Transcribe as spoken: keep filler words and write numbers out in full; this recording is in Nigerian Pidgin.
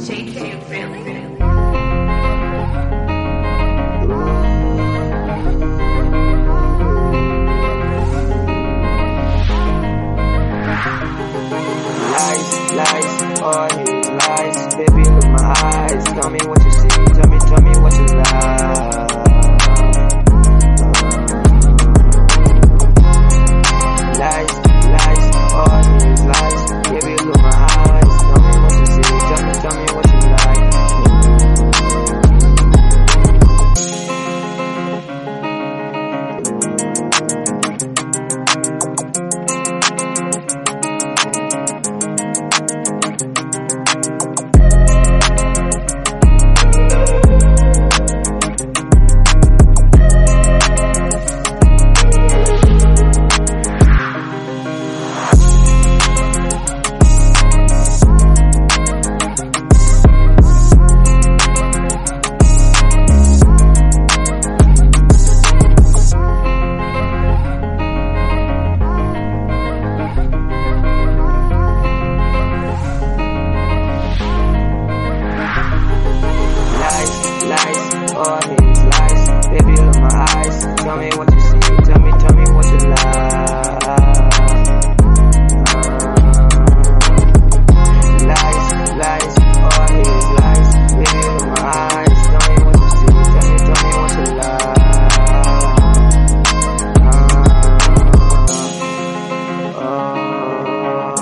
J K, really? Lies, lies, all these lies. Baby, look my eyes. Tell me what you see. Tell me, tell me what you like. Lies, lies, all these lies. Baby, look my eyes. Tell me what you see. Tell me, tell me what you like. Lies, all these lies. Baby, look my eyes. Tell me what you see. Tell me, tell me.